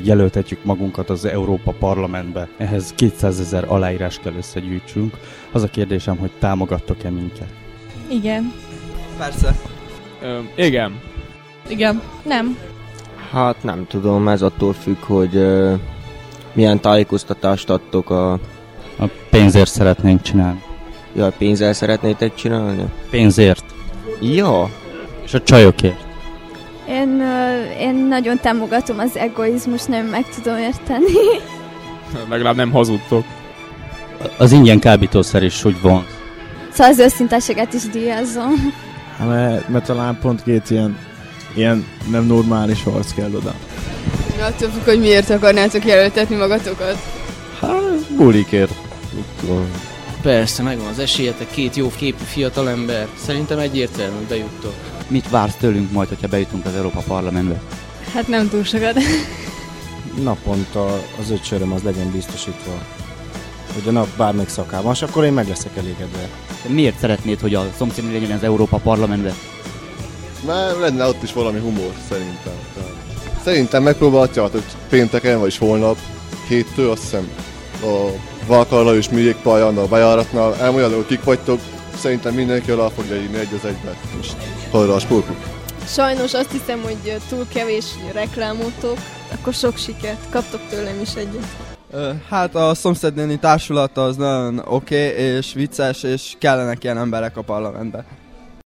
jelöltetjük magunkat az Európa Parlamentbe. Ehhez 200 000 aláírás kell összegyűjtsünk. Az a kérdésem, hogy támogattok-e minket? Igen. Persze. Igen. Igen. Nem. Hát nem tudom, ez attól függ, hogy milyen tájékoztatást adtok A pénzért szeretnénk csinálni. Ja, pénzzel szeretnétek csinálni? Pénzért. Ja. És a csajokért. Én nagyon támogatom az egoizmus, nem meg tudom érteni. Legalább nem hazudtok. Az ingyen kábítószer is úgy von. Szóval az őszintességet is díjazom. Mert talán pont két ilyen nem normális arc kell oda. Attól függ, hogy miért akarnátok jelöltetni magatokat. Hát, bulikért. Persze, megvan az esélyetek, két jó képű fiatalember. Szerintem egyértelmű, hogy bejuttok. Mit vársz tőlünk majd, hogyha bejutunk az Európa Parlamentbe? Hát nem túl sokat. Naponta az öcsöröm az legyen biztosítva, hogy a nap bármelyik szakában, és akkor én meg leszek elégedve. De miért szeretnéd, hogy a szomszéd legyen az Európa Parlamentbe? Mert lenne ott is valami humor, szerintem. Szerintem megpróbálhatjátok, hogy pénteken, vagyis holnap, héttől, azt hiszem, a Valkarra és Műjék pályán a bejáratnál elmondjátok, hogy kik vagytok, szerintem mindenki alá fogja írni egy az egybe. Most hajrá a spórkuk! Sajnos azt hiszem, hogy túl kevés reklámotok, akkor sok sikert. Kaptok tőlem is egyet. Hát a szomszédnéni társulat az nagyon oké, és vicces, és kellenek ilyen emberek a parlamentbe.